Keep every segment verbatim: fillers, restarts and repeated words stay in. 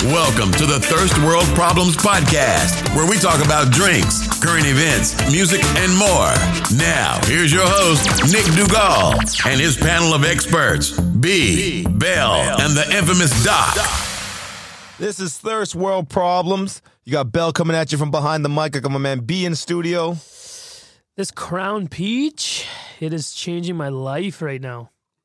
Welcome to the Thirst World Problems Podcast, where we talk about drinks, current events, music, and more. Now, here's your host, Nick Dugal, and his panel of experts, B, Bell, and the infamous Doc. This is Thirst World Problems. You got Bell coming at you from behind the mic. I got my man B in the studio. This Crown Peach, it is changing my life right now.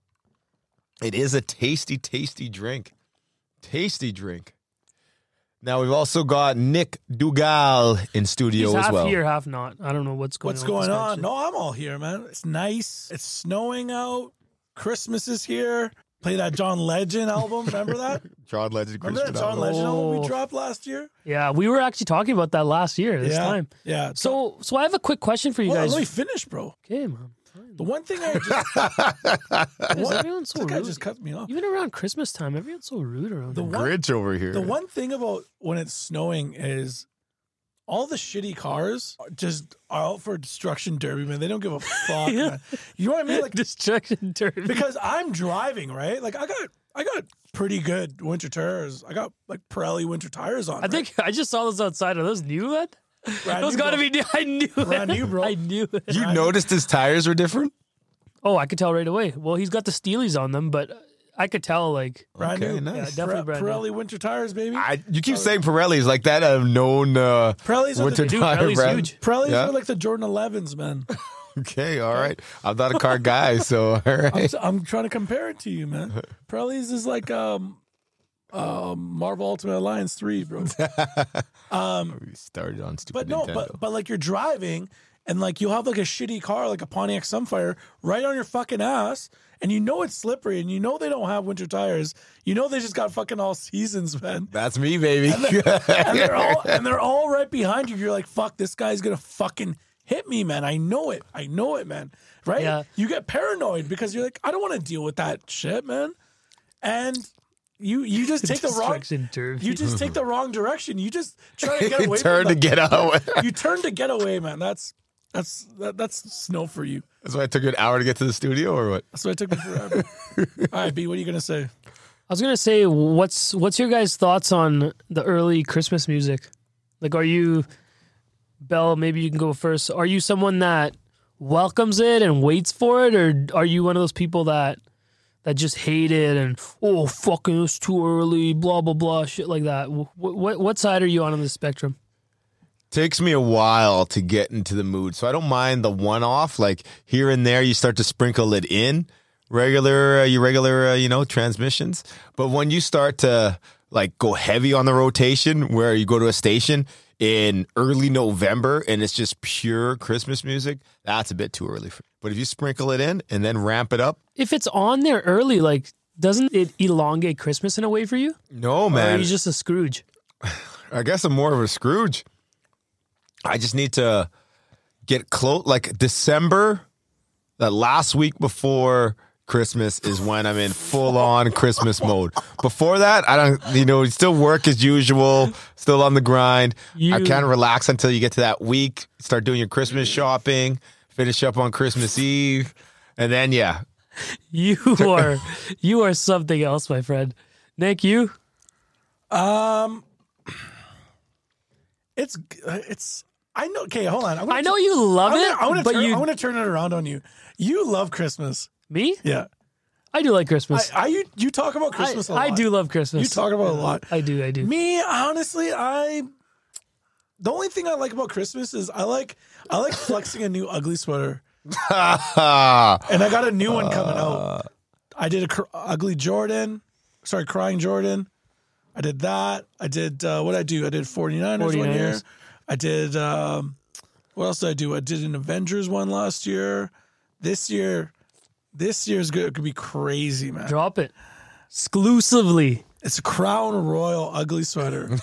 It is a tasty, tasty drink. Tasty drink. Now, we've also got Nick Dugal in studio He's as half well. here, half not. I don't know what's going What's on. going with this on? country. No, I'm all here, man. It's nice. It's snowing out. Christmas is here. Play that John Legend album. Remember that? John Legend. Remember that Christmas John album. Legend album we Oh. dropped last year? Yeah, we were actually talking about that last year, this yeah. time. Yeah. So, so I have a quick question for you Hold on, guys. let me finish, bro. Okay, man. The one thing I just... Guys, what? everyone's so This guy rude. just cut me off. Even around Christmas time, everyone's so rude around The here. one, Grinch over here. the one thing about when it's snowing is all the shitty cars just are out for destruction derby, man. They don't give a fuck, Yeah. man. You know what I mean? Like, Destruction derby. because I'm driving, right? Like, I got... I got pretty good winter tires. I got like Pirelli winter tires on. I think I just saw those outside. Are those new, man? Brand Those new, got to bro. be new. I knew Brand it. new, bro. I knew it. You noticed his tires were different? Oh, I could tell right away. Well, he's got the Steelies on them, but I could tell, like, brand Okay, new. nice. yeah, definitely brand new. Pirelli winter tires, baby. I, you keep saying Pirelli's like that a known uh, Pirelli's are winter the, Dude, tire Pirelli's brand. huge. Pirelli's Yeah? are like the Jordan elevens, man. Okay, all right. I'm not a car guy, so all I'm, right. I'm trying to compare it to you, man. Pirelli's is like um, um, Marvel Ultimate Alliance three, bro. Um, We started on stupid but no, Nintendo. but but like you're driving and like you'll have like a shitty car, like a Pontiac Sunfire, right on your fucking ass, and you know it's slippery, and you know they don't have winter tires. You know they just got fucking all seasons, man. That's me, baby. and they're all and they're all right behind you. You're like, fuck, this guy's gonna fucking hit me, man. I know it. I know it, man. Right? Yeah. You get paranoid because you're like, I don't want to deal with that shit, man. And you you just take the wrong Destruction derby. you just take the wrong direction. You just try to get away. Turn from to the- get out. You turn to get away, man. That's that's that, that's snow for you. That's why it took you an hour to get to the studio, or what? That's why it took me forever. All right, B, what are you gonna say? I was gonna say, what's what's your guys' thoughts on the early Christmas music? Like, are you, Belle? Maybe you can go first. Are you someone that welcomes it and waits for it, or are you one of those people that that just hate it and oh fucking it's too early, blah blah blah, shit like that? What what, what side are you on on the spectrum? Takes me a while to get into the mood, so I don't mind the one-off. Like here and there, you start to sprinkle it in regular, uh, your regular, uh, you know, transmissions. But when you start to like go heavy on the rotation, where you go to a station in early November and it's just pure Christmas music, that's a bit too early. For But if you sprinkle it in and then ramp it up, If it's on there early, like, doesn't it elongate Christmas in a way for you? no Or are man, you just a Scrooge? I guess I'm more of a Scrooge. I just need to get close. Like December, that last week before Christmas is when I'm in full on Christmas mode. Before that, I don't, you know, still work as usual, still on the grind. I You- can't relax until you get to that week, start doing your Christmas shopping, finish up on Christmas Eve. And then, yeah, You are you are something else, my friend. Nick, you? Um, it's it's. I know. Okay, hold on. I'm gonna I know you love I'm it, gonna, I'm gonna but turn, you I'm gonna turn it around on you. You love Christmas. me? Yeah. I do like I, Christmas. I you, you talk about I, Christmas a I lot. do love Christmas. You talk about it a lot. I do, I do. Me, honestly, I. The only thing I like about Christmas is I like I like flexing a new ugly sweater, and I got a new one coming out. I did a cr- ugly Jordan, sorry, crying Jordan. I did that. I did uh, what I do. I did 49ers, one year. forty-niners. I did um, what else did I do? I did an Avengers one last year. This year, this year's good. It could be crazy, man. Drop it. Exclusively. It's a Crown Royal ugly sweater.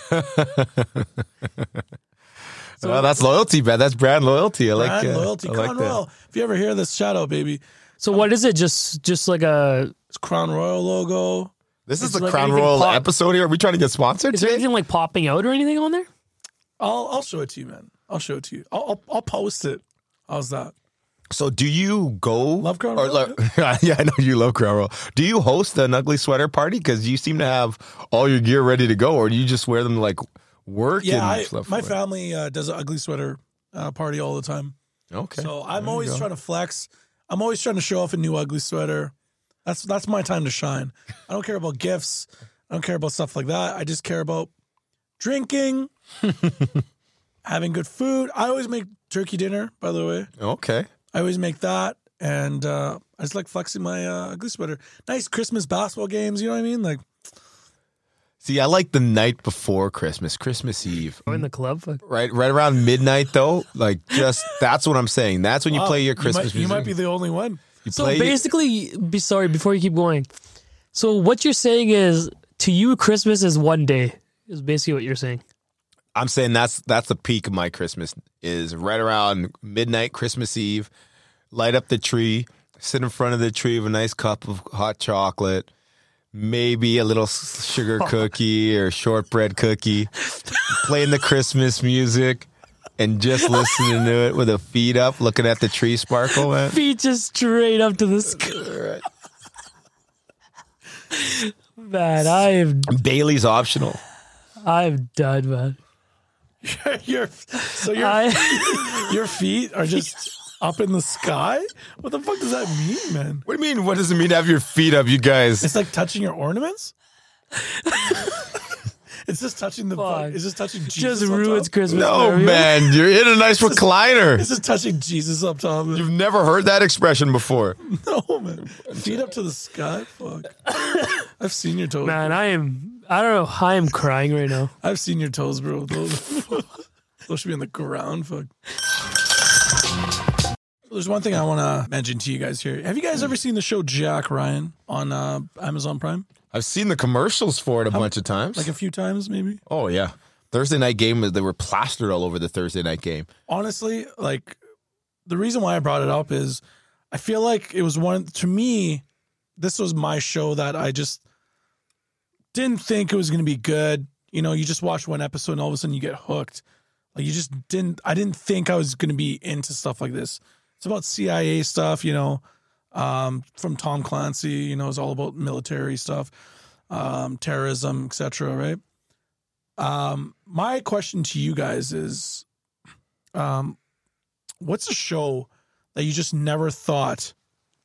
well, that's loyalty, man. That's brand loyalty. I like Brand uh, loyalty. I Crown like that. Royal. If you ever hear this, shout out, baby. So what is it? Just just like a It's Crown Royal logo. This is It's the like Crown anything Royal pop- episode here. Are we trying to get sponsored is there today? anything like popping out or anything on there? I'll I'll show it to you, man. I'll show it to you. I'll I'll, I'll post it. How's that? So do you go? Love Crown or, Royal, like, yeah, I know you love Crown Royal. Do you host an ugly sweater party? Because you seem to have all your gear ready to go, or do you just wear them to, like work? Yeah, and I, stuff my like that? family uh, does an ugly sweater uh, party all the time. Okay. So I'm There you always go. trying to flex. I'm always trying to show off a new ugly sweater. That's that's my time to shine. I don't care about gifts. I don't care about stuff like that. I just care about drinking, having good food. I always make turkey dinner, by the way. Okay. I always make that. And uh, I just like flexing my uh, ugly sweater. Nice Christmas basketball games. You know what I mean? Like, See, I like the night before Christmas, Christmas Eve. Go in the club. Fuck. Right, right around midnight though. Like, just that's what I'm saying. That's when you wow, play your you Christmas might, you music. might be the only one. You So play- basically, be sorry before you keep going. So what you're saying is, to you, Christmas is one day. Is basically what you're saying. I'm saying that's that's the peak of my Christmas is right around midnight, Christmas Eve. Light up the tree, sit in front of the tree with a nice cup of hot chocolate, maybe a little s- sugar cookie or shortbread cookie, playing the Christmas music, and just listening to it with a feet up, looking at the tree sparkle. Man. Feet just straight up to the sky. Man, I'm Bailey's optional. I'm done, man. your, so your, I, your feet are just up in the sky? What the fuck does that mean, man? What do you mean? What does it mean to have your feet up, you guys? It's like touching your ornaments? It's just touching the Fuck. fuck. It's just touching Jesus just up ruins top. Christmas. No, for everyone. man, you're in a nice recliner. It's just touching Jesus up top. You've never heard that expression before. No, man. Feet up to the sky? Fuck. I've seen your toes. Man, I am. I don't know how I'm crying right now. I've seen your toes, bro. Those, those should be on the ground. Fuck. There's one thing I want to mention to you guys here. Have you guys ever seen the show Jack Ryan on uh, Amazon Prime? I've seen the commercials for it a bunch of times. Like a few times, maybe? oh, yeah. Thursday night game, they were plastered all over the Thursday night game. Honestly, like, the reason why I brought it up is I feel like it was one, to me, this was my show that I just didn't think it was going to be good. You know, you just watch one episode and all of a sudden you get hooked. Like, you just didn't, I didn't think I was going to be into stuff like this. It's about C I A stuff, you know, um, from Tom Clancy, you know, it's all about military stuff, um, terrorism, et cetera, right? Um, my question to you guys is, um, what's a show that you just never thought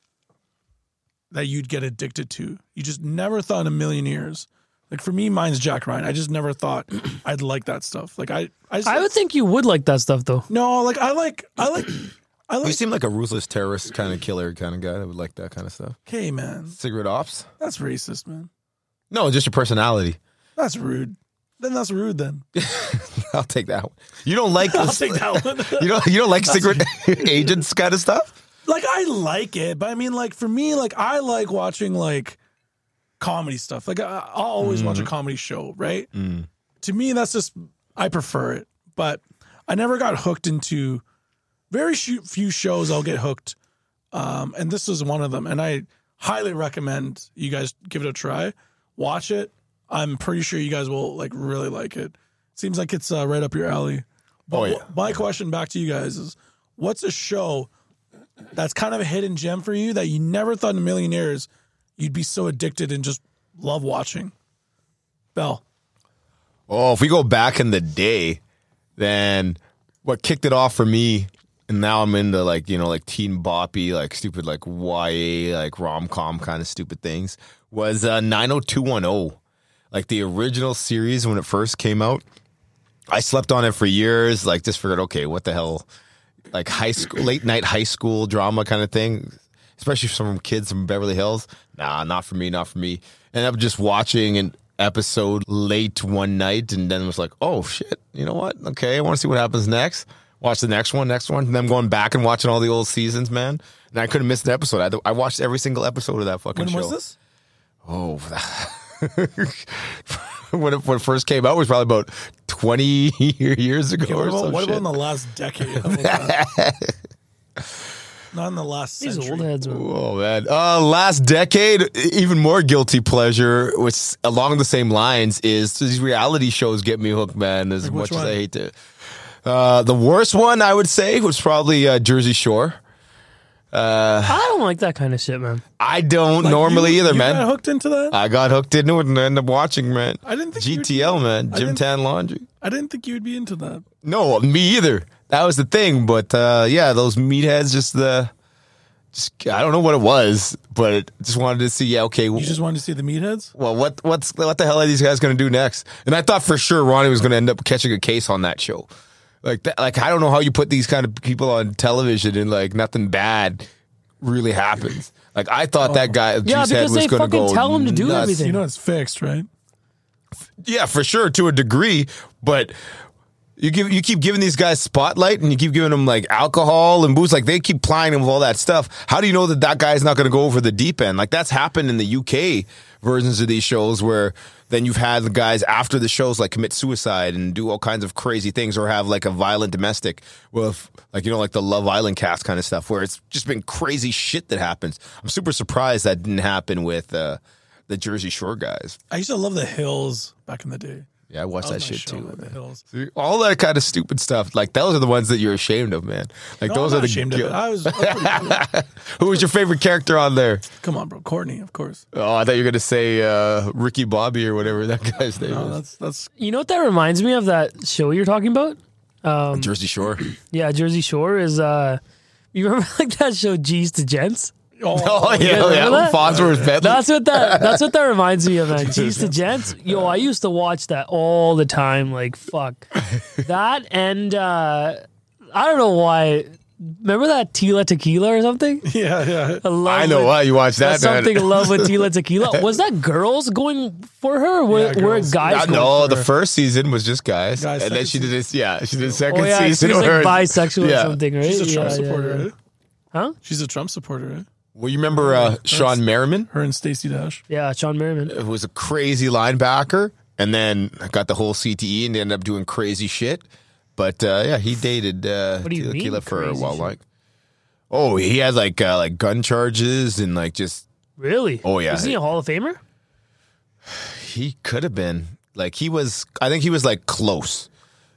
that you'd get addicted to? You just never thought in a million years. Like for me, mine's Jack Ryan. I just never thought I'd like that stuff. Like I, I, just I like- would think you would like that stuff, though. no, like I like, I like, I You like. seem like a ruthless terrorist kind of killer kind of guy that would like that kind of stuff. Okay, man, Cigarette ops? that's racist, man. No, just your personality. That's rude. Then that's rude. Then I'll take that one. You don't like I'll take that one. you don't you don't like secret agents kind of stuff? Like I like it, but I mean, like for me, like I like watching like comedy stuff. Like I, I'll always watch a comedy show, right? To me, that's just I prefer it. But I never got hooked into very sh- few shows. I'll get hooked, um, and this is one of them. And I highly recommend you guys give it a try. Watch it. I'm pretty sure you guys will like really like it. Seems like it's uh, right up your alley. But Oh, yeah. wh- my question back to you guys is, what's a show that's kind of a hidden gem for you that you never thought in a million years you'd be so addicted and just love watching? Bell. Oh, if we go back in the day, then what kicked it off for me, and now I'm into like, you know, like teen boppy, like stupid, like Y A, like rom-com kind of stupid things, was uh, nine oh two one oh. Like the original series when it first came out. I slept on it for years, like just figured, okay, what the hell? Like high school, late night high school drama kind of thing, especially from kids from Beverly Hills. Nah, not for me, not for me. And I'm just watching an episode late one night, and then it was like, oh shit, you know what? Okay, I want to see what happens next. Watch the next one, next one. And then I'm going back and watching all the old seasons, man. And I couldn't miss an episode. I, had to- I watched every single episode of that fucking When show. was this? Oh, when it, when it first came out, it was probably about twenty years ago Okay, what or about, some what shit. about in the last decade? How about that? Not in the last These century. old heads are. Oh man! Uh, last decade, even more guilty pleasure, which along the same lines is these reality shows get me hooked, man. As Like much which as one? I hate to, uh, the worst one I would say was probably uh, Jersey Shore. Uh, I don't like that kind of shit, man. I don't Like, normally you, either, you man. got hooked into that? I got hooked into it and ended up watching, man. I didn't think you G would T L, be- man. I Gym didn't- Tan Laundry. I didn't think you would be into that. No, me either. That was the thing. But uh, yeah, those meatheads just the. Just, I don't know what it was, but just wanted to see. Yeah, okay. You just wanted to see the meatheads? Well, what what's what the hell are these guys going to do next? And I thought for sure Ronnie was going to end up catching a case on that show. Like that, like I don't know how you put these kind of people on television and like nothing bad really happens. Like I thought that guy, Yeah, Juicehead, because was they going to fucking go tell him to do nuts. everything. You know it's fixed, right? Yeah, for sure, to a degree, but you give you keep giving these guys spotlight and you keep giving them like alcohol and booze, like they keep plying them with all that stuff. How do you know that that guy's not going to go over the deep end? Like that's happened in the U K versions of these shows where then you've had the guys after the shows like commit suicide and do all kinds of crazy things or have like a violent domestic with like, you know, like the Love Island cast kind of stuff where it's just been crazy shit that happens. I'm super surprised that didn't happen with uh, the Jersey Shore guys. I used to love The Hills back in the day. Yeah, I watched that, was my shit show, too. man, The man. Hills. See, all that kind of stupid stuff. Like those are the ones that you're ashamed of, man. Like No, those I'm are not the. ashamed of it. I was, I was pretty cool. Who was your favorite character on there? Come on, bro. Courtney, of course. Oh, I thought you were gonna say uh, Ricky Bobby or whatever that guy's name No, is. that's that's You know what that reminds me of? That show you're talking about? Um, Jersey Shore. yeah, Jersey Shore is. uh You remember like that show, G's to Gents? Oh you yeah, remember yeah. that? Fogsworth Bentley. That's what that. That's what that reminds me of, man. G's to Gents. Yo, I used to watch that all the time. Like fuck, that and uh I don't know why. Remember that Tila Tequila or something? yeah, yeah. I, love I know it. why you watched that. That's man. something in love with Tila Tequila. Was that girls going for her? Or were, Yeah, were girls. guys? Uh, going no, for the her? first season was just guys, Guys, and then second she did this. Yeah, she did Oh second yeah, season. she's like where- bisexual yeah. or something, right? She's a Trump yeah, yeah, supporter, yeah. right? Huh? She's a Trump supporter, right? Well, you remember uh, Sean Merriman, Her and Stacey Dash. Yeah, Sean Merriman. who was a crazy linebacker, and then got the whole C T E and ended up doing crazy shit. But uh, yeah, he dated uh, What do you Tila mean, Tequila for a crazy while. shit? Like, oh, he had like uh, like gun charges and like just Really? Oh, yeah. Isn't he a Hall of Famer? he could have been like he was. I think he was like close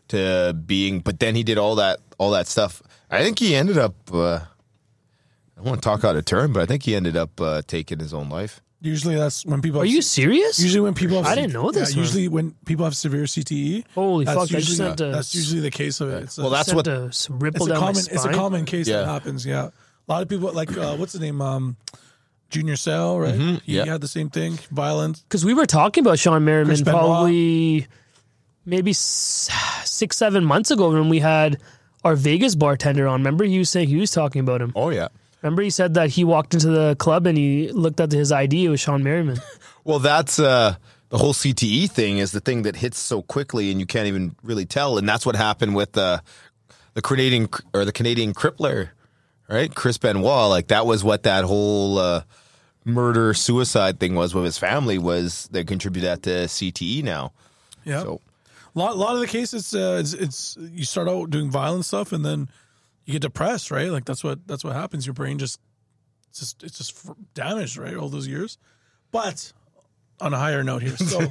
to being, but then he did all that all that stuff. I think he ended up. Uh, I don't want to talk out of turn, but I think he ended up uh, taking his own life. Usually that's when people Are have, you serious? usually when people have I didn't know this Yeah, one. usually when people have severe C T E, Holy that's fuck! I just usually, sent a, that's usually the case of it. It's a, Well, that's sent what- a s- ripple it's a down common my it's a spine. common case Yeah. that happens. Yeah, a lot of people like uh, what's his name, um, Junior Seau, right? Mm-hmm. He yeah. had the same thing, violent. Because we were talking about Sean Merriman Chris Benoit. probably maybe s- six, seven months ago when we had our Vegas bartender on. Remember, he was saying he was talking about him. Oh yeah. Remember, he said that he walked into the club and he looked at his I D. It was Sean Merriman. Well, that's uh, the whole C T E thing is the thing that hits so quickly and you can't even really tell. And that's what happened with uh, the Canadian or the Canadian crippler, right? Chris Benoit. Like that was what that whole uh, murder suicide thing was with his family was they contribute that to C T E now. Yeah, So a lot, lot of the cases, uh, it's, it's you start out doing violent stuff and then you get depressed, right? Like that's what that's what happens. Your brain just it's just it's just f- damaged, right? All those years. But on a higher note here, so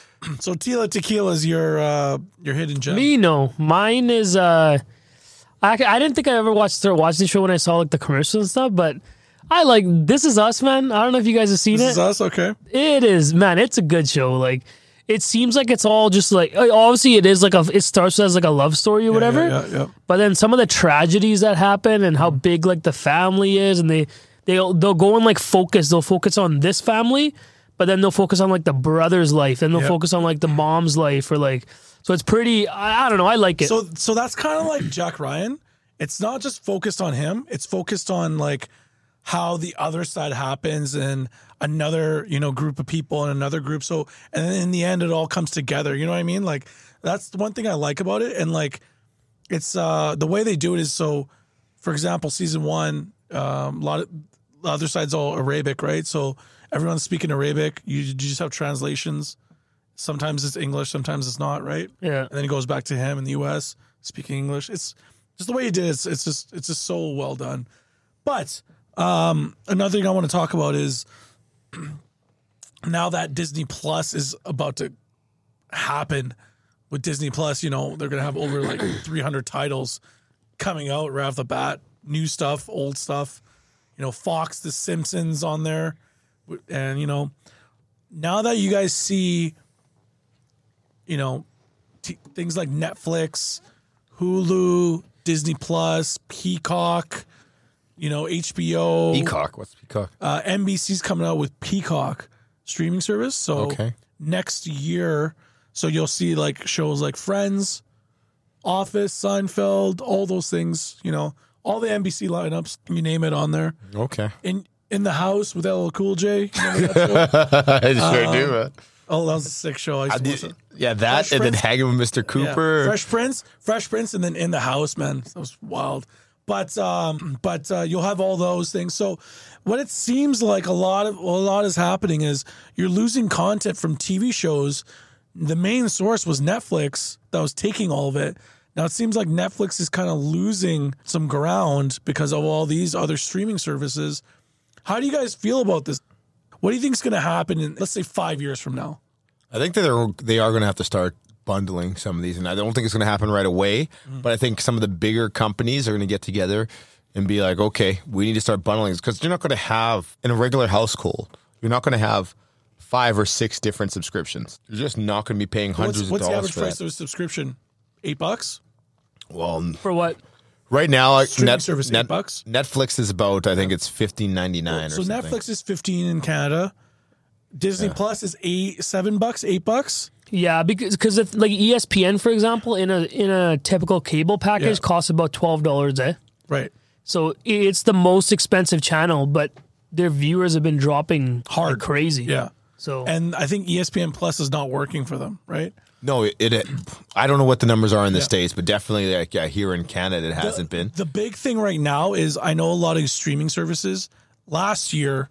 so Tila Tequila is your uh, your hidden gem. Me, no. Mine is. uh I, I didn't think I ever watched start watching the show when I saw like the commercials and stuff, but I like This Is Us, man. I don't know if you guys have seen This it. is us, okay? It is, man. It's a good show. Like, it seems like it's all just like uh, obviously it is like a. It starts as like a love story or whatever. Yeah, yeah, yeah. But then some of the tragedies that happen and how big like the family is, and they they they'll go and like focus. They'll focus on this family, but then they'll focus on like the brother's life. Then they'll Yeah. focus on like the mom's life, or like so it's pretty. I, I don't know. I like it. So so that's kind of like Jack Ryan. It's not just focused on him. It's focused on like how the other side happens and another, you know, group of people and another group. So and then in the end it all comes together. You know what I mean? Like that's the one thing I like about it. And like it's uh the way they do it is so for example, season one, um a lot of the other side's all Arabic, right? So everyone's speaking Arabic. You, you just have translations. Sometimes it's English, sometimes it's not, right? yeah. And then it goes back to him in the U S speaking English. It's just the way he did it. It's, it's just it's just so well done. But um, another thing I want to talk about is now that Disney Plus is about to happen with Disney Plus. You know they're gonna have over like three hundred titles coming out right off the bat, new stuff, old stuff. you know, Fox, The Simpsons on there. And, you know, now that you guys see, you know, t- things like Netflix, Hulu, Disney Plus, Peacock, you know, H B O. Peacock. What's Peacock? Uh, N B C's coming out with Peacock streaming service. So Okay. next year, so you'll see like shows like Friends, Office, Seinfeld, all those things, you know, all the N B C lineups, you name it on there. Okay. In in the House with L L Cool J. Remember that show? I sure do, man. Oh, that was a sick show. I used I to did- listen. yeah, that Fresh and then Prince. hanging with Mister Yeah. Cooper. Fresh Prince, Fresh Prince, and then In the House, man. That was wild. But um, but uh, you'll have all those things. So what it seems like a lot of a lot is happening is you're losing content from T V shows. The main source was Netflix that was taking all of it. Now it seems like Netflix is kind of losing some ground because of all these other streaming services. How do you guys feel about this? What do you think is going to happen in, let's say, five years from now? I think that they're they are going to have to start bundling some of these, and I don't think it's going to happen right away. Mm. But I think some of the bigger companies are going to get together and be like, okay, we need to start bundling because you're not going to have in a regular household, you're not going to have five or six different subscriptions. You're just not going to be paying hundreds What's, what's of the dollars average for price that. of a subscription? Eight bucks? Well, For what? right now, like Streaming Net- service, eight Net- bucks? Netflix is about, I think it's fifteen ninety-nine. So or something. Netflix is fifteen in Canada. Disney Plus is eight, seven bucks, eight bucks. Yeah, because because if like E S P N, for example, in a in a typical cable package Yeah. costs about twelve dollars, eh? Right. So it's the most expensive channel, but their viewers have been dropping Hard. like crazy. Yeah. So And I think E S P N Plus is not working for them, right? No, it, it. I don't know what the numbers are in the Yeah. States, but definitely, like, yeah, here in Canada, it hasn't been. The big thing right now is I know a lot of streaming services last year,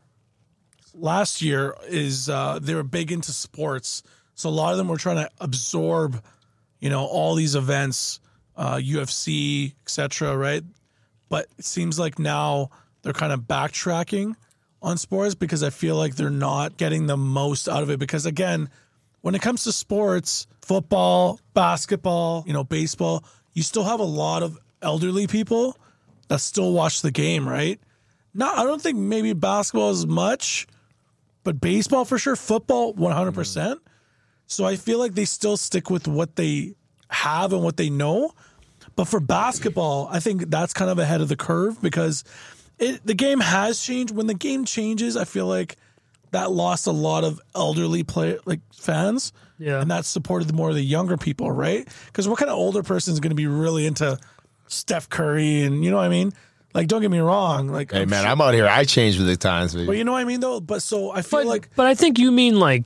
last year is uh, they were big into sports. So a lot of them were trying to absorb, you know, all these events, uh, U F C, et cetera, right? But it seems like now they're kind of backtracking on sports because I feel like they're not getting the most out of it. Because again, when it comes to sports, football, basketball, you know, baseball, you still have a lot of elderly people that still watch the game, right? No, I don't think maybe basketball as much, but baseball for sure, football one hundred percent. So I feel like they still stick with what they have and what they know. But for basketball, I think that's kind of ahead of the curve because it, the game has changed. When the game changes, I feel like that lost a lot of elderly play like fans. Yeah. And that supported more of the younger people, right? Because what kind of older person is going to be really into Steph Curry and you know what I mean? Like, don't get me wrong. Like, Hey, I'm man, sure- I'm out here. I change with the times. Baby. but you know what I mean, though. But so I feel but like, but I think you mean like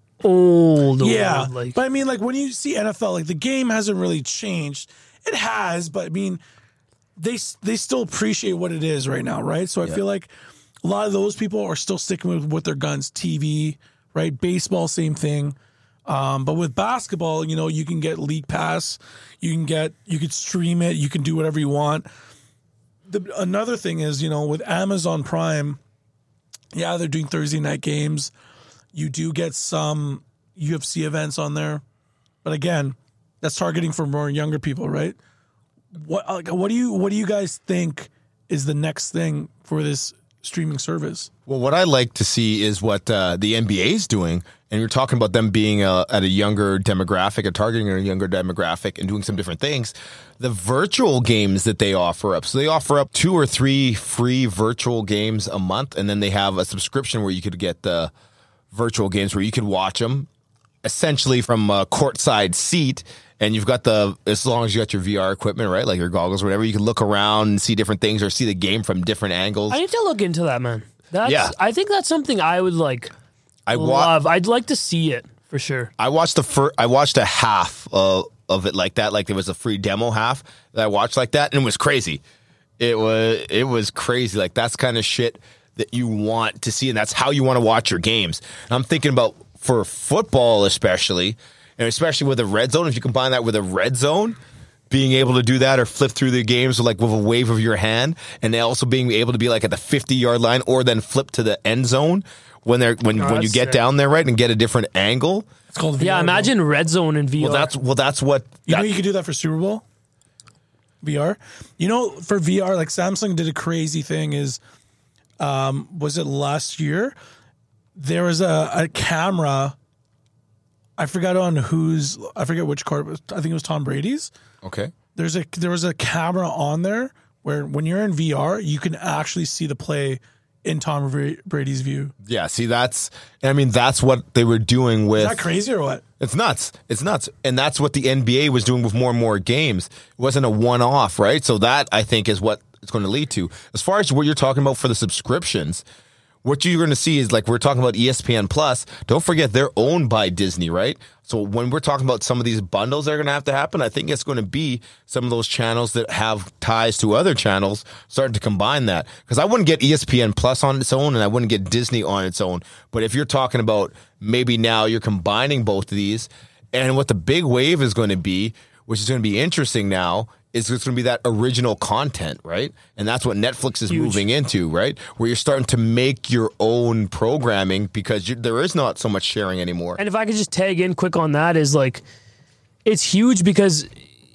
old. yeah. old, like but I mean, like when you see N F L, like the game hasn't really changed. It has, but I mean, they they still appreciate what it is right now, right? So I feel like a lot of those people are still sticking with with their guns. T V, right? Baseball, same thing. Um, but with basketball, you know, you can get League Pass, you can get, you could stream it, you can do whatever you want. The, another thing is, you know, with Amazon Prime, yeah, they're doing Thursday night games. You do get some U F C events on there, but again, that's targeting for more younger people, right? What like, what do you what do you guys think is the next thing for this streaming service? Well, what I like to see is what uh, the N B A is doing, and you're talking about them being uh, at a younger demographic, and targeting a younger demographic, and doing some different things. The virtual games that they offer up, so they offer up two or three free virtual games a month, and then they have a subscription where you could get the virtual games where you could watch them essentially from a courtside seat. And you've got the, as long as you got your V R equipment, right? Like your goggles or whatever, you can look around and see different things or see the game from different angles. I need to look into that, man. That's, Yeah. I think that's something I would like I wa- love. I'd like to see it for sure. I watched the fir- I watched a half of, of it like that, like there was a free demo half that I watched like that, and it was crazy. It was it was crazy. Like that's kind of shit that you want to see, and that's how you want to watch your games. And I'm thinking about for football, especially, and especially with a red zone. If you combine that with a red zone, being able to do that or flip through the games like with a wave of your hand, and then also being able to be like at the fifty yard line or then flip to the end zone when they're when Oh, when you that's get sick. down there, right, and get a different angle. It's called V R. Yeah, imagine red zone in V R. Well, that's well, that's what You that- know you could do that for Super Bowl V R. You know, for V R, like Samsung did a crazy thing is um, was it last year? There was a, a camera. I forgot on whose. I forget which court. I think it was Tom Brady's. Okay. There's a there was a camera on there where when you're in V R, you can actually see the play in Tom Brady's view. Yeah, see, that's, I mean, that's what they were doing with. Is that crazy or what? It's nuts. It's nuts. And that's what the N B A was doing with more and more games. It wasn't a one-off, right? So that, I think, is what it's going to lead to. As far as what you're talking about for the subscriptions, what you're going to see is, like, we're talking about E S P N Plus. Don't forget, they're owned by Disney, right? So when we're talking about some of these bundles that are going to have to happen, I think it's going to be some of those channels that have ties to other channels starting to combine that. Because I wouldn't get E S P N Plus on its own, and I wouldn't get Disney on its own. But if you're talking about maybe now you're combining both of these, and what the big wave is going to be, which is going to be interesting now, is it's going to be that original content, right? And that's what Netflix is Huge. moving into, right? Where you're starting to make your own programming because you, there is not so much sharing anymore. And if I could just tag in quick on that, is like, it's huge because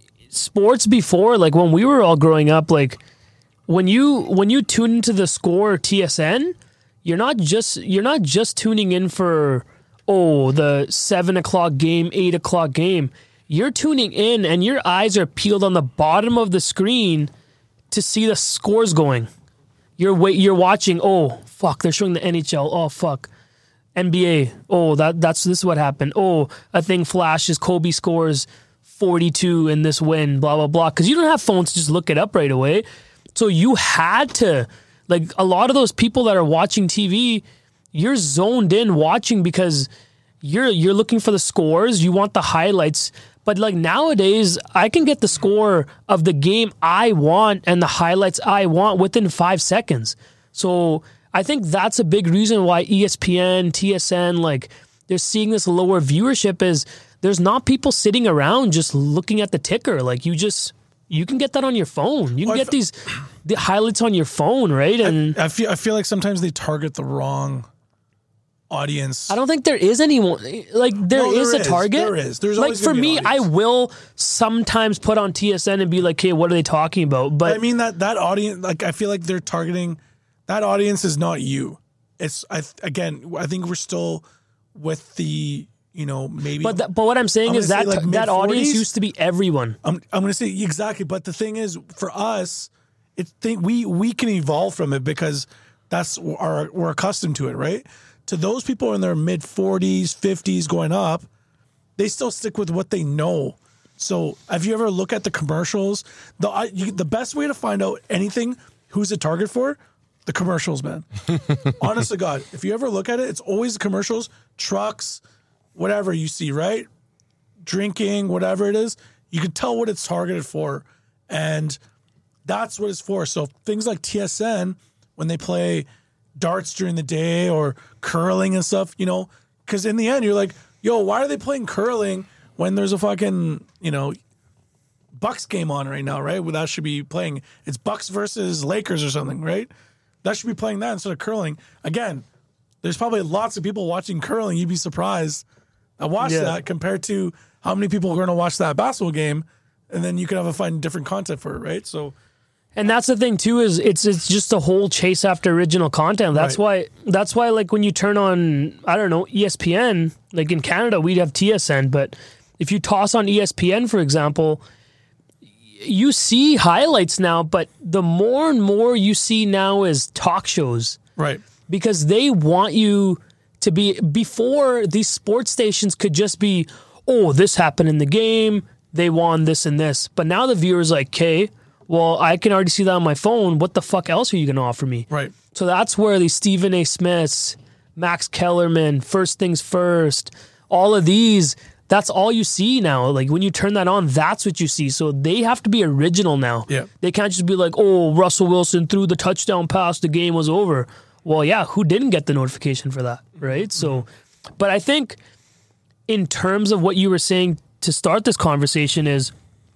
sports before, like when we were all growing up, like when you when you tune into the Score or T S N, you're not just you're not just tuning in for oh the seven o'clock game, eight o'clock game. You're tuning in and your eyes are peeled on the bottom of the screen to see the scores going. You're wait, you're watching, oh, fuck, they're showing the N H L. Oh, fuck. N B A. Oh, that that's this is what happened. Oh, a thing flashes, Kobe scores forty-two in this win, blah, blah, blah. Because you don't have phones to just look it up right away. So you had to, like, a lot of those people that are watching T V, you're zoned in watching because you're you're looking for the scores, you want the highlights. But like nowadays, I can get the score of the game I want and the highlights I want within five seconds. So I think that's a big reason why E S P N, T S N, like they're seeing this lower viewership is there's not people sitting around just looking at the ticker. Like you just, you can get that on your phone. You can Well, I get f- these the highlights on your phone, right? And I feel I feel like sometimes they target the wrong audience. I don't think there is anyone like there No, there is a is. target. There is. There's like always for gonna be me, an I audience. will sometimes put on T S N and be like, "Hey, what are they talking about?" But I mean that that audience, like I feel like they're targeting that audience is not you. It's I again, I think we're still with the you know maybe. but that, but what I'm saying I'm is gonna that say, like, that audience mid-forties? used to be everyone. I'm I'm gonna say exactly, but the thing is, for us, it's think we we can evolve from it because that's our we're accustomed to it, right? To those people in their mid forties, fifties, going up, they still stick with what they know. So, have you ever look at the commercials? The I, you, the best way to find out anything who's a target for the commercials, man. Honest to God, if you ever look at it, it's always the commercials, trucks, whatever you see, right? Drinking, whatever it is, you can tell what it's targeted for, and that's what it's for. So things like T S N, when they play darts during the day or curling and stuff, you know, because in the end you're like, yo, why are they playing curling when there's a fucking, you know, Bucks game on right now, right? Well, that should be playing. It's Bucks versus Lakers or something, right? That should be playing that instead of curling. Again, there's probably lots of people watching curling. You'd be surprised. I watched Yeah. that compared to how many people are going to watch that basketball game, and then you can have a find different content for it, right? So, And that's the thing too is it's it's just a whole chase after original content. That's Right. why that's why like when you turn on I don't know E S P N, like in Canada we'd have T S N, but if you toss on E S P N for example, you see highlights now, but the more and more you see now is talk shows right. because they want you to be before these sports stations could just be, oh, this happened in the game, they won this and this. But now the viewer's like, okay, well, I can already see that on my phone. What the fuck else are you going to offer me? Right. So that's where these Stephen A. Smiths, Max Kellerman, First Things First, all of these, that's all you see now. Like when you turn that on, that's what you see. So they have to be original now. Yeah. They can't just be like, oh, Russell Wilson threw the touchdown pass, the game was over. Well, yeah, who didn't get the notification for that, right? So, but I think in terms of what you were saying to start this conversation is,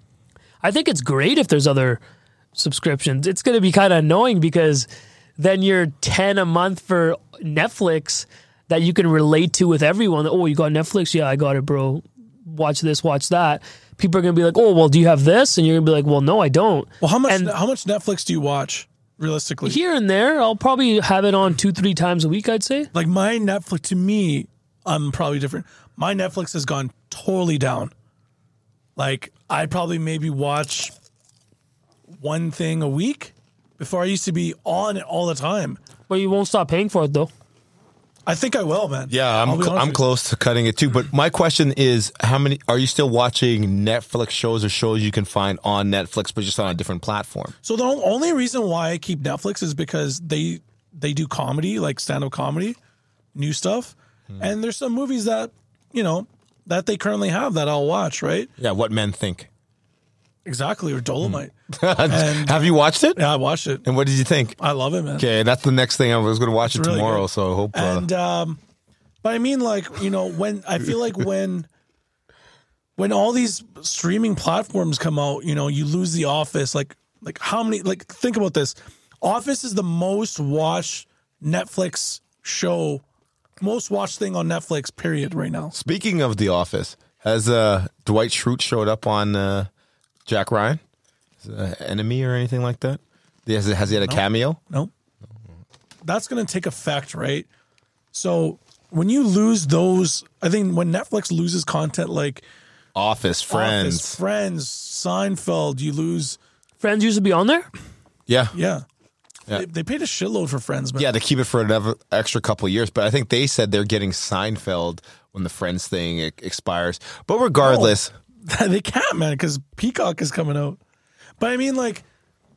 I think it's great if there's other subscriptions. It's going to be kind of annoying because then you're ten a month for Netflix that you can relate to with everyone. Oh, you got Netflix? Yeah, I got it, bro. Watch this, watch that. People are going to be like, oh, well, do you have this? And you're going to be like, well, no, I don't. Well, how much And- how much Netflix do you watch? realistically. Here and there, I'll probably have it on two, three times a week, I'd say. Like my Netflix, to me, I'm probably different. My Netflix has gone totally down. Like I probably maybe watch one thing a week before I used to be on it all the time. But you won't stop paying for it, though. I think I will, man. Yeah, I'll I'm be cl- honest I'm with you. close to cutting it too. But my question is, how many are you still watching Netflix shows or shows you can find on Netflix, but just on a different platform? So the on- only reason why I keep Netflix is because they they do comedy, like stand-up comedy, new stuff. Hmm. And there's some movies that, you know, that they currently have that I'll watch, right? Yeah, What Men Think. Exactly, or Dolomite. And- Have you watched it? Yeah, I watched it. And what did you think? I love it, man. Okay, that's the next thing. I was going to watch it It's really tomorrow, good. so I hope. Uh, And um, but I mean, like, you know, when I feel like when when all these streaming platforms come out, you know, you lose The Office. Like, like how many? Like, think about this. Office is the most watched Netflix show, most watched thing on Netflix. Period. Right now. Speaking of The Office, has uh, Dwight Schrute showed up on uh, Jack Ryan? Is it an enemy or anything like that? Has, has he had a cameo? Nope. That's going to take effect, right? So when you lose those, I think when Netflix loses content like Office, Friends. Office, Friends, Seinfeld, you lose. Friends used to be on there? Yeah. Yeah. Yeah. They, they paid a shitload for Friends, man. Yeah, to keep it for another extra couple of years. But I think they said they're getting Seinfeld when the Friends thing e- expires. But regardless, They can't, man, because Peacock is coming out. But I mean, like,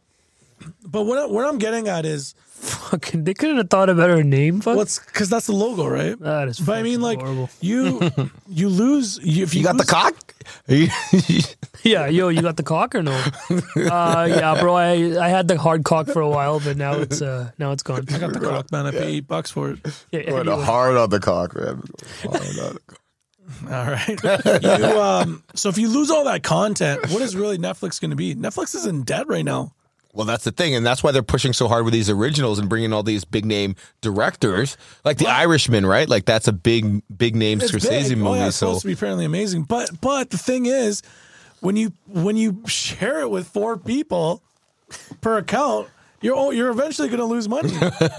but what, I- what I'm getting at is, Fucking, they couldn't have thought of a better name. Fuck. what's because that's the logo, right? That is But I mean, fucking like, horrible. you you lose you, if you, you got the lose- cock? Are you- Yeah, yo, you got the cock or no? uh, yeah, bro, I, I had the hard cock for a while, but now it's uh now it's gone. I got the cock, man. I pay eight bucks for it. Yeah, yeah, Going you- hard on the cock, man. Hard on the cock. All right. You, um, so if you lose all that content, what is really Netflix going to be? Netflix is in debt right now. Well, that's the thing, and that's why they're pushing so hard with these originals and bringing all these big name directors, like The Irishman, right? Like that's a big, big name It's Scorsese big. movie. Oh, yeah, it's so supposed to be apparently amazing. But but the thing is, when you when you share it with four people per account, you're oh, you're eventually going to lose money,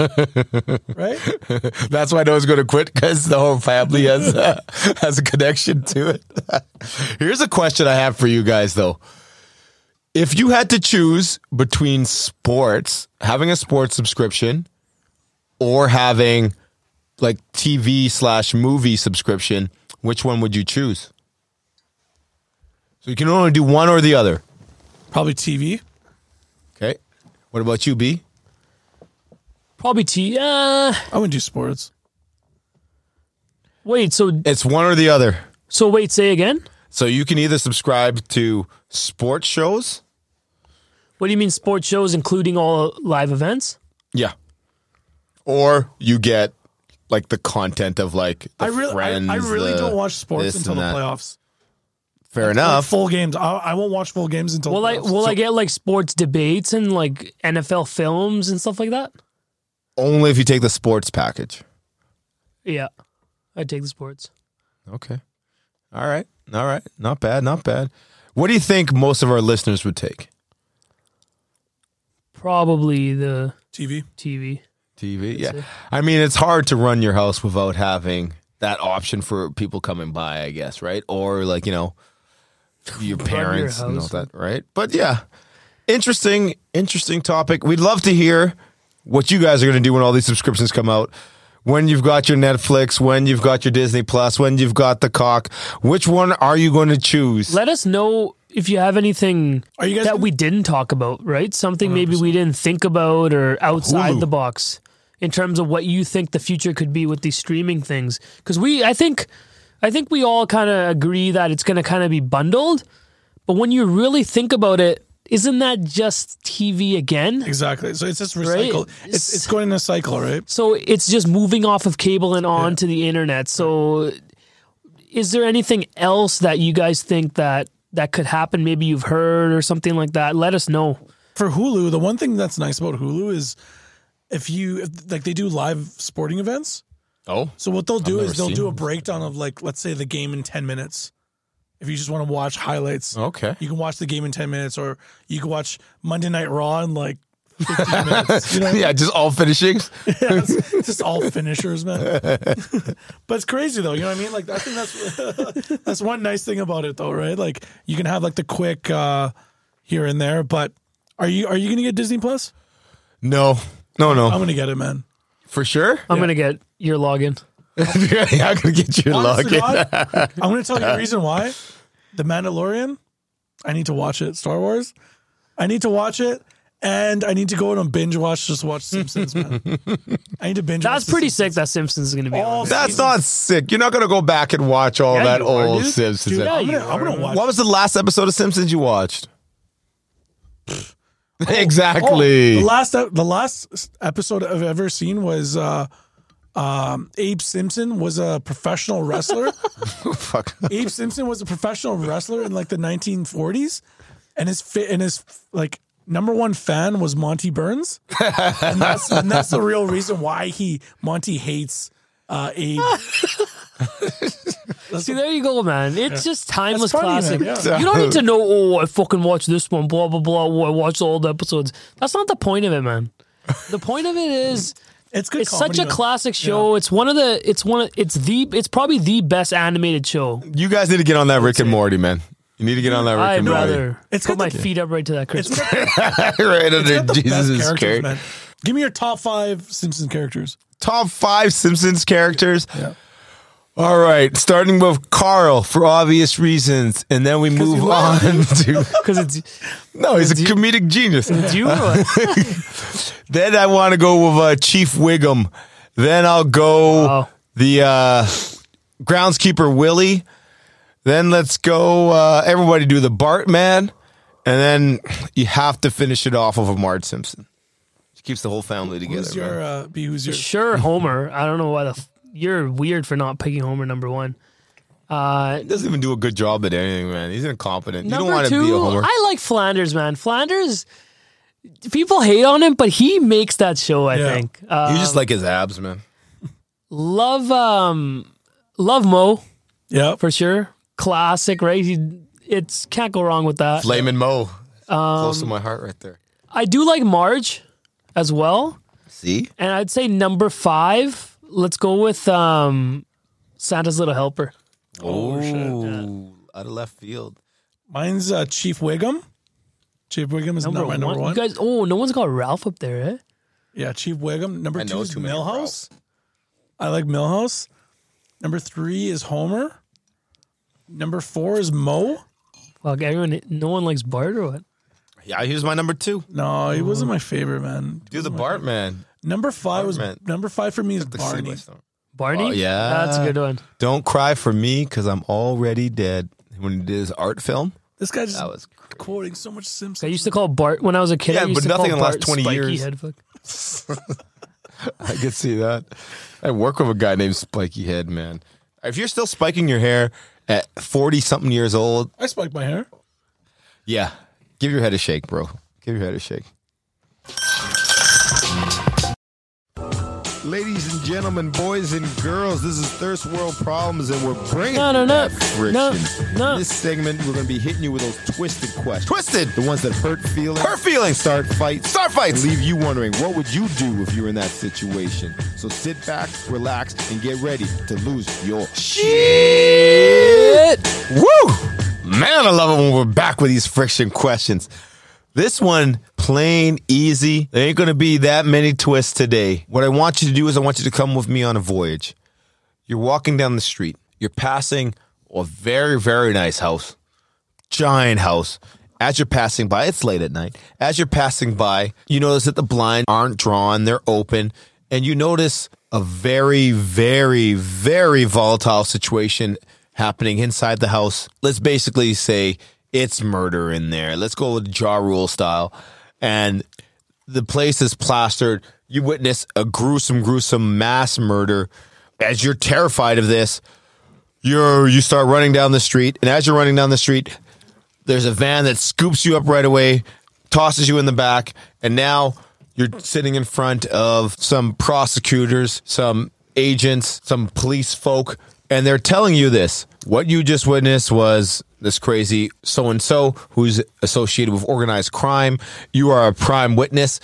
right? that's why no one's going to quit because the whole family has uh, has a connection to it. Here's a question I have for you guys, though. If you had to choose between sports, having a sports subscription, or having like T V slash movie subscription, which one would you choose? So you can only do one or the other. Probably T V. Okay. What about you, B? Probably T. Uh, I wouldn't do sports. wait, so It's one or the other. so wait, say again. So you can either subscribe to sports shows. What do you mean sports shows, including all live events? Yeah. Or you get like the content of like the I really, I, friends. I really the don't watch sports this until and the that. playoffs. Fair Like enough. full games. I, I won't watch full games until. Will the I playoffs. will I get like sports debates and like N F L films and stuff like that? Only if you take the sports package. Yeah, I'd take the sports. Okay. All right. All right. Not bad. Not bad. What do you think most of our listeners would take? Probably the T V? T V. T V? Yeah. it. I mean, it's hard to run your house without having that option for people coming by, I guess, right? Or like, you know, your parents and all house. that, right? But yeah, interesting, interesting topic. We'd love to hear what you guys are going to do when all these subscriptions come out. When you've got your Netflix, when you've got your Disney Plus, when you've got the cock, which one are you going to choose? Let us know if you have anything Are you guys that gonna- we didn't talk about, right? Something maybe we didn't think about or outside Hulu. the box in terms of what you think the future could be with these streaming things. Because we, I think, I think we all kind of agree that it's going to kind of be bundled. But when you really think about it, isn't that just T V again? Exactly. So it's just Right? recycled. It's it's going in a cycle, right? So it's just moving off of cable and on to the internet. So is there anything else that you guys think that that could happen? Maybe you've heard or something like that. Let us know. For Hulu, the one thing that's nice about Hulu is if you if, like they do live sporting events. Oh, So what they'll do never is they'll seen do a them. breakdown of like let's say the game in ten minutes. If you just want to watch highlights, okay. you can watch the game in ten minutes, or you can watch Monday Night Raw in like fifteen minutes. You know what I mean? Yeah, just all finishings. Yeah, it's, it's just all finishers, man. But it's crazy though. You know what I mean? Like I think that's that's one nice thing about it though, right? Like you can have like the quick uh, here and there. But are you are you gonna get Disney Plus? No, no, no. I'm gonna get it, man. For sure. I'm gonna get your login. Yeah, I'm gonna get you a Honestly, login. God, I'm gonna tell you the reason why. The Mandalorian. I need to watch it. Star Wars. I need to watch it. And I need to go and binge watch, just watch Simpsons, man. I need to binge watch. That's the pretty Simpsons. sick that Simpsons is gonna be All on. That's not sick. You're not gonna go back and watch all Yeah, that you are, old dude. Simpsons. Dude, I'm you gonna, I'm are, gonna man. watch. What was the last episode of Simpsons you watched? Exactly. Oh, the last the last episode I've ever seen was uh, um, Abe Simpson was a professional wrestler. Fuck. Abe Simpson was a professional wrestler in like the nineteen forties, and his fit and his like number one fan was Monty Burns, and that's and that's the real reason why he Monty hates uh, Abe. See, there you go, man. It's just timeless That's funny, classic. man, yeah. You don't need to know, oh, I fucking watched this one, blah, blah, blah. Oh, I watched all the episodes. That's not the point of it, man. The point of it is It's good. it's comedy, such a though. classic show. It's one of the, it's one of, it's the, it's probably the best animated show. You guys need to get on that Rick and Morty, man. You need to get on that Rick I'd and Morty. rather It's put good my to- feet up right to that It's Christmas. got, Right it's under got the best Jesus' characters, skirt. man. Give me your top five Simpsons characters. Top five Simpsons characters. Yeah. All right, starting with Carl for obvious reasons, and then we move you on to. Because it's, No, he's a comedic genius. it's you. Then I want to go with uh, Chief Wiggum. Then I'll go Wow. the uh, groundskeeper Willie. Then let's go. Uh, everybody do the Bartman, and then you have to finish it off with a Marge Simpson. She keeps the whole family together. Who's man. your uh, B? Who's your? Sure, Homer. I don't know why the, f- you're weird for not picking Homer number one. Uh, He doesn't even do a good job at anything, man. He's incompetent. You don't Number want to two, be a Homer. I like Flanders, man. Flanders, people hate on him, but he makes that show, I Yeah. think. Uh, you just like his abs, man. love, um, love Mo Yeah. for sure. Classic, right? He, it's can't go wrong with that. Flamin' Mo. Um, Close to my heart right there. I do like Marge as well, See? and I'd say number five. Let's go with um, Santa's Little Helper. Oh, out of left field. Mine's uh, Chief Wiggum. Chief Wiggum is Number not my one. number one. You guys, oh, no one's got Ralph up there, eh? Yeah, Chief Wiggum. Number I two know is too many Milhouse. I like Milhouse. Number three is Homer. Number four is Mo. Fuck, everyone, no one likes Bart or what? Yeah, here's my number two. No, he wasn't my favorite, man. Do the Bart, man. Number five was Bartman. number five for me is The Barney. Sea Boy. Barney? Oh, yeah. That's a good one. Don't cry for me because I'm already dead. When he did his art film, This guy just that was quoting so much Simpsons. I used to call Bart when I was a kid. Yeah, I used but to nothing call in the last Bart twenty Spiky years. Head fuck. I could see that. I work with a guy named Spiky Head, man. If you're still spiking your hair at forty something years old, I spiked my hair. yeah, give your head a shake, bro. Give your head a shake. Ladies and gentlemen, boys and girls, this is Thirst World Problems, and we're bringing No, no, no. that friction. No, no. In this segment, we're going to be hitting you with those twisted questions. Twisted! The ones that hurt feelings. Hurt feelings! Start fights. Start fights! And leave you wondering, what would you do if you were in that situation? So sit back, relax, and get ready to lose your shit! Woo! Man, I love it when we're back with these friction questions. This one, plain, easy. There ain't going to be that many twists today. What I want you to do is I want you to come with me on a voyage. You're walking down the street. You're passing a very, very nice house. Giant house. As you're passing by, it's late at night. As you're passing by, you notice that the blinds aren't drawn. They're open. And you notice a very, very, very volatile situation happening inside the house. Let's basically say it's murder in there. Let's go with Ja Rule style. And the place is plastered. You witness a gruesome, gruesome mass murder. As you're terrified of this, you're you start running down the street. And as you're running down the street, there's a van that scoops you up right away, tosses you in the back, and now you're sitting in front of some prosecutors, some agents, some police folk, and they're telling you this. What you just witnessed was this crazy so-and-so who's associated with organized crime. You are a prime witness.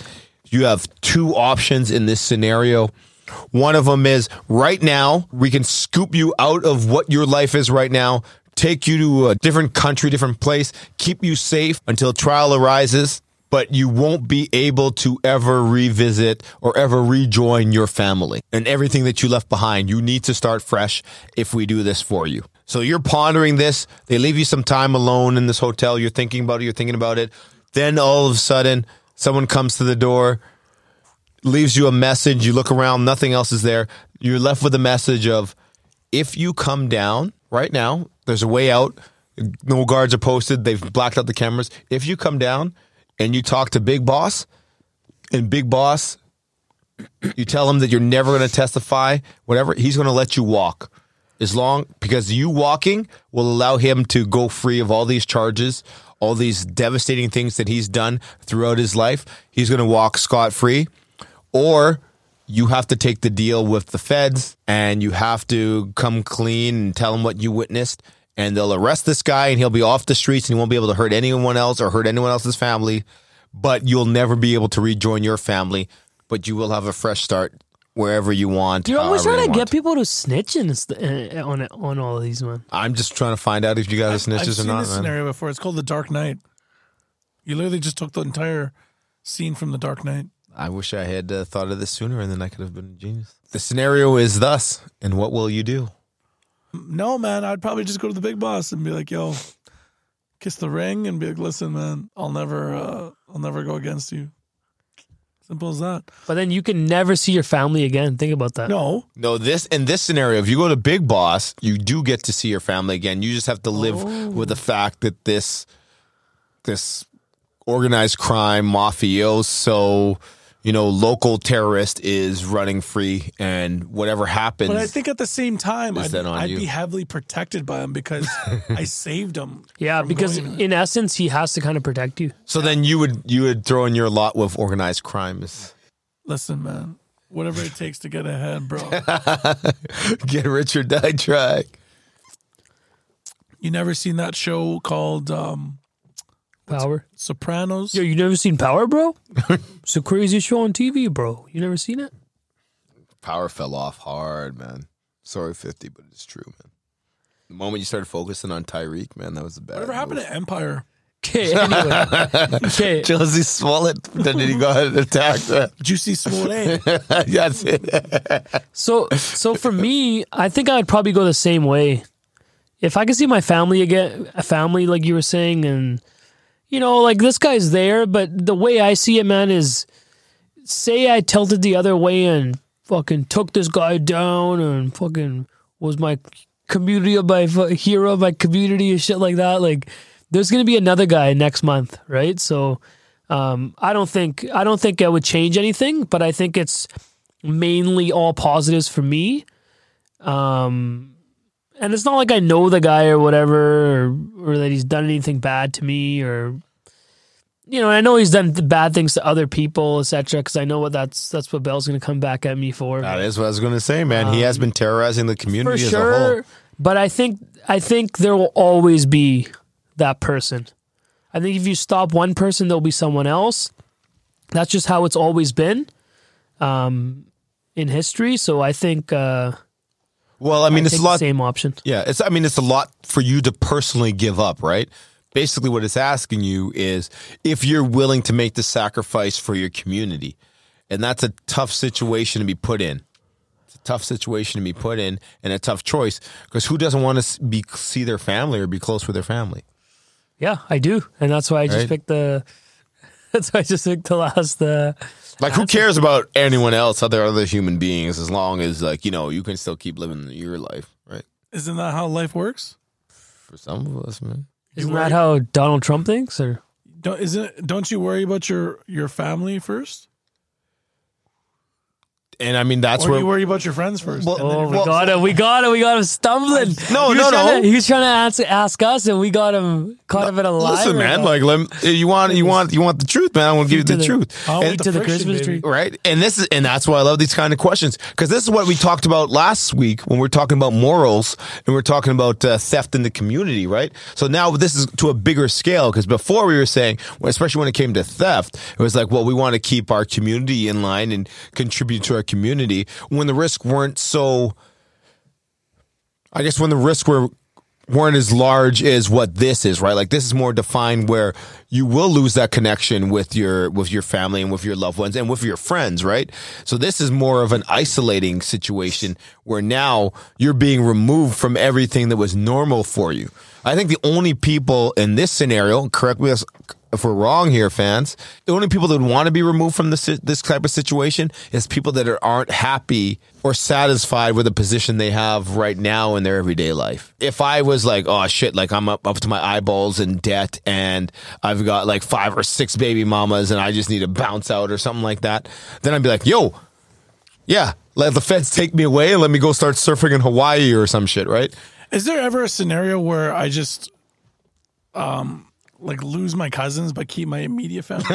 you have two options in this scenario. One of them is right now, we can scoop you out of what your life is right now, take you to a different country, different place, keep you safe until trial arises, but you won't be able to ever revisit or ever rejoin your family and everything that you left behind. You need to start fresh if we do this for you. So you're pondering this. They leave you some time alone in this hotel. You're thinking about it. You're thinking about it. Then all of a sudden, someone comes to the door, leaves you a message. You look around. Nothing else is there. You're left with a message of, if you come down right now, there's a way out. No guards are posted. They've blacked out the cameras. If you come down and you talk to Big Boss, and Big Boss, you tell him that you're never going to testify, whatever, he's going to let you walk. As long, because you walking will allow him to go free of all these charges, all these devastating things that he's done throughout his life. He's going to walk scot-free. Or you have to take the deal with the feds and you have to come clean and tell them what you witnessed, and they'll arrest this guy and he'll be off the streets and he won't be able to hurt anyone else or hurt anyone else's family, but you'll never be able to rejoin your family, but you will have a fresh start wherever you want. You're always trying to want. get people to snitch and st- uh, on on all of these, man. I'm just trying to find out if you guys are snitches I've or seen not. this Man. scenario before. It's called The Dark Knight. You literally just took the entire scene from The Dark Knight. I wish I had uh, thought of this sooner, and then I could have been a genius. The scenario is thus, and what will you do? No, man, I'd probably just go to the big boss and be like, yo, kiss the ring and be like, listen, man, I'll never, uh, I'll never go against you. Simple as that. But then you can never see your family again. Think about that. No. No, this in this scenario, if you go to Big Boss, you do get to see your family again. You just have to live Oh. with the fact that this this organized crime mafioso, you know, local terrorist is running free, and whatever happens. But I think at the same time, Is I'd, that on I'd you? be heavily protected by him because I saved him. Yeah, from because going- in essence, he has to kind of protect you. so then you would you would throw in your lot with organized crime. listen, man, whatever it takes to get ahead, bro. Get rich or die trying. You never seen that show called um, Power. Sopranos? Yo, you never seen Power, bro? It's a crazy show on T V, bro. You never seen it? Power fell off hard, man. Sorry, fifty, but it's true, man. The moment you started focusing on Tyreek, man, that was the bad. Whatever happened to Empire? Okay, anyway. Okay. Chelsea Smollett? Then did he go ahead and attack that? Juicy Smollett. That's it. So, so for me, I think I'd probably go the same way. If I could see my family again, a family like you were saying, and you know, like this guy's there, but the way I see it, man, is say I tilted the other way and fucking took this guy down and fucking was my community of my hero of my community and shit like that. Like, there's gonna be another guy next month, right? So, um, I don't think I don't think I would change anything, but I think it's mainly all positives for me. Um. And it's not like I know the guy or whatever, or, or that he's done anything bad to me, or you know, I know he's done bad things to other people, et cetera. Because I know what that's that's what Bell's going to come back at me for. That is what I was going to say, man. He has been terrorizing the for community as a sure. whole. But I think I think there will always be that person. I think if you stop one person, there'll be someone else. That's just how it's always been um, in history. So I think. Uh, Well, I mean, I it's a take lot. the same option. Yeah, it's. I mean, it's a lot for you to personally give up, right? Basically, what it's asking you is if you're willing to make the sacrifice for your community, and that's a tough situation to be put in. It's a tough situation to be put in, and a tough choice, because who doesn't want to be see their family or be close with their family? Yeah, I do, and that's why I just Right. picked the. That's why I just picked the last. Uh, Like, who cares about anyone else, other other human beings, as long as, like, you know, you can still keep living your life, right? Isn't that how life works? For some of us, man. Isn't that how Donald Trump thinks? Or Don't isn't don't you worry about your your family first? And I mean, that's Or where you worry about your friends first. Well, and then Oh, your we Well- got him. We got him. We got him stumbling. No, he no, was trying no. To, he was trying to ask, ask us, and we got him caught him in a lie. listen, right man. now. Like, let me, you want you want you want the truth, man. I want to give you to the, the- truth. I want And- the to the friction, Christmas baby. tree. Right, and this is and that's why I love these kind of questions, because this is what we talked about last week when we we're talking about morals and we we're talking about uh, theft in the community, right? So now this is to a bigger scale, because before we were saying, especially when it came to theft, it was like, well, we want to keep our community in line and contribute to our community when the risks weren't so. I guess when the risks were. weren't as large as what this is, right? Like this is more defined where you will lose that connection with your with your family and with your loved ones and with your friends, right? So this is more of an isolating situation where now you're being removed from everything that was normal for you. I think the only people in this scenario, correct me if we're wrong here, fans, the only people that want to be removed from this this type of situation is people that are, aren't happy or satisfied with the position they have right now in their everyday life. If I was like, oh shit, like I'm up, up to my eyeballs in debt and I've got like five or six baby mamas and I just need to bounce out or something like that, then I'd be like, yo, yeah, let the feds take me away and let me go start surfing in Hawaii or some shit, right? Is there ever a scenario where I just, um, like lose my cousins but keep my immediate family?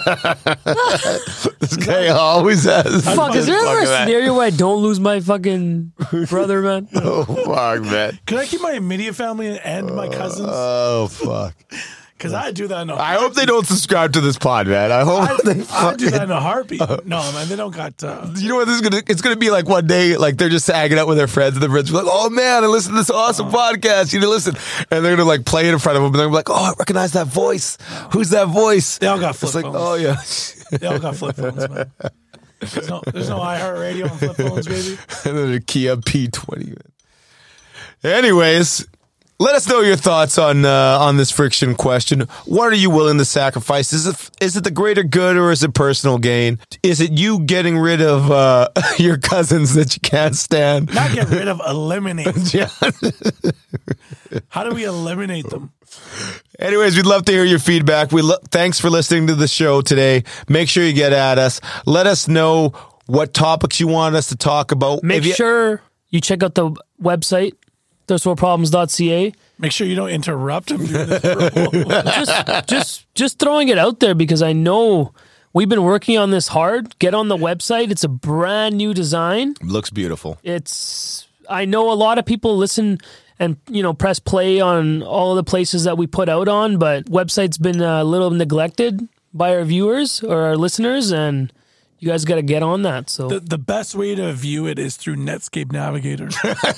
This guy always has. Fuck, is there ever a Fuck that. scenario where I don't lose my fucking brother, man? Oh, fuck, man. Can I keep my immediate family and my cousins? Oh, fuck. Because I do that in a I hope they don't subscribe to this pod, man. I hope I, they I do fucking... that in a heartbeat. No, man, they don't got. Uh, You know what this is gonna? It's gonna be like one day, like they're just hanging out with their friends, and their friends be like, "Oh man, I listened to this awesome podcast. You need to listen." And they're gonna like play it in front of them, and they're gonna be like, "Oh, I recognize that voice. Who's that voice?" they all got flip It's like, phones. "Oh yeah." They all got flip phones, man. There's no, there's no iHeartRadio on flip phones, baby. And then a Kia P twenty. Anyways, let us know your thoughts on uh, on this friction question. What are you willing to sacrifice? Is it is it the greater good or is it personal gain? Is it you getting rid of uh, your cousins that you can't stand? Not get rid of, eliminate. Yeah. How do we eliminate them? Anyways, we'd love to hear your feedback. We lo- thanks for listening to the show today. Make sure you get at us. Let us know what topics you want us to talk about. Make If you- sure you check out the website, thirst world problems dot c a. Make sure you don't interrupt them during this. just just just throwing it out there because I know we've been working on this hard. Get on the website. It's a brand new design. Looks beautiful. It's I know a lot of people listen and you know press play on all of the places that we put out on, but website's been a little neglected by our viewers or our listeners, and you guys got to get on that. So The, the best way to view it is through Netscape Navigator.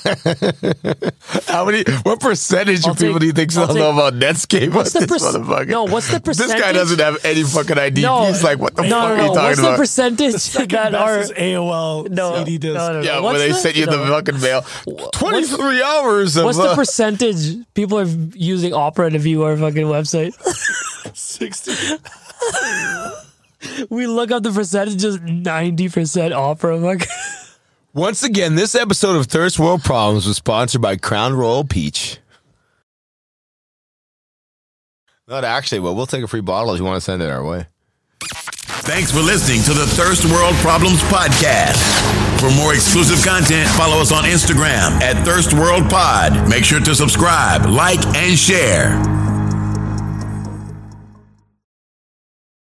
How many? What percentage I'll of people take- do you think I'll don't take- know about Netscape? What's the This perc- motherfucker? no, what's the percentage? This guy doesn't have any fucking I D. No, He's like, what the no, fuck no, are no. you talking What's about? the percentage Second that best are is A O L no, C D disc. no, no, no. Yeah, What's when they the- sent you the no. fucking mail. twenty-three hours of. What's the uh, percentage people are using Opera to view our fucking website? sixty. We look up the percentages, ninety percent Opera. I'm like, Once again, this episode of Thirst World Problems was sponsored by Crown Royal Peach. Not actually, but we'll take a free bottle if you want to send it our way. Thanks for listening to the Thirst World Problems podcast. For more exclusive content, follow us on Instagram at Thirst World Pod. Make sure to subscribe, like, and share.